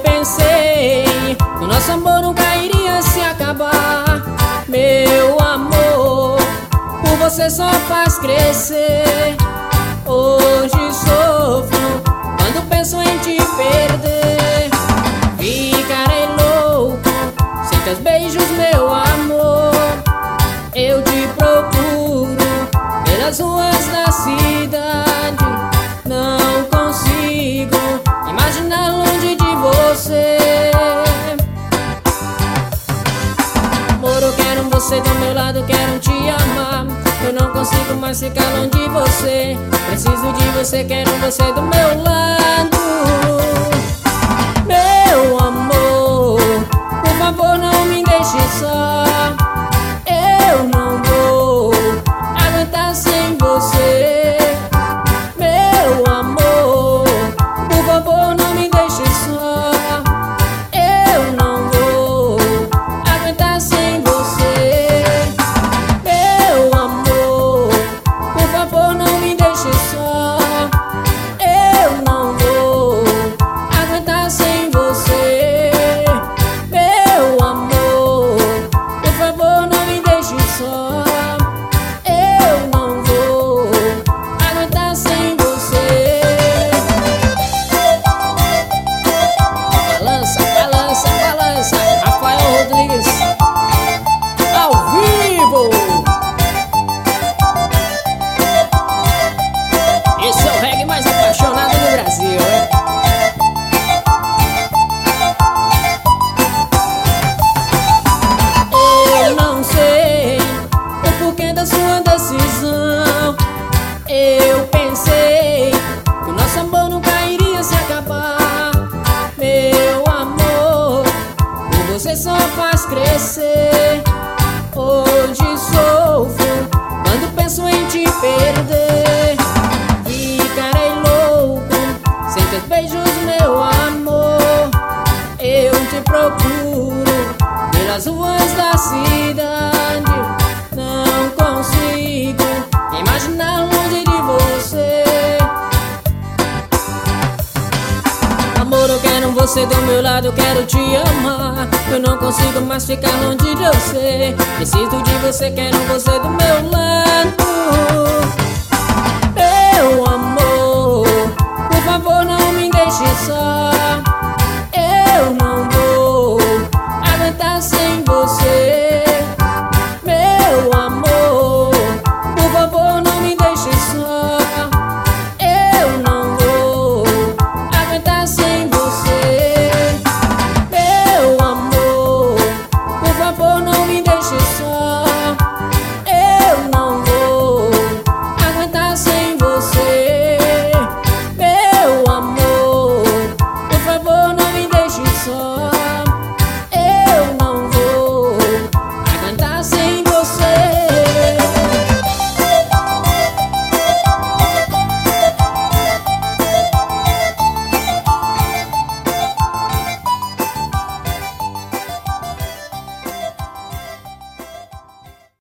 pensei que o nosso amor nunca iria se acabar. Meu amor, por você só faz crescer. Hoje sofro quando penso em te perder. Ficarei louco sem teus beijos, meu amor. Eu te procuro pelas ruas da cidade. Não consigo imaginar longe de você. Amor, eu quero você do meu lado, quero te amar. Eu não consigo mais ficar longe de você. Preciso de você, quero você do meu lado. Meu amor, por favor não me deixe só. Eu não vou aguentar sem você. Meu amor, por favor não me deixe só. Eu não vou aguentar sem você. Meu amor, por favor não me deixe só. Eu não vou aguentar sem você. Meu amor, por favor não me deixe só. Eu não vou aguentar sem você. Balança, balança, balança. Rafael Rodrigues ao vivo. Esse é o reggae mais apaixonado do Brasil, hein? Eu não sei o porquê da sua decisão. Eu pensei que o nosso amor nunca iria se acabar. Meu amor, por você só faz crescer. Hoje sofro quando penso em te perder. Ficarei louco sem teus beijos, meu amor. Eu te procuro pelas ruas da cidade. Não consigo imaginar longe de você. Amor, eu quero você do meu lado, quero te amar. Eu não consigo mais ficar longe de você. Preciso de você, quero você do meu lado. Meu amor, por favor não me deixe só.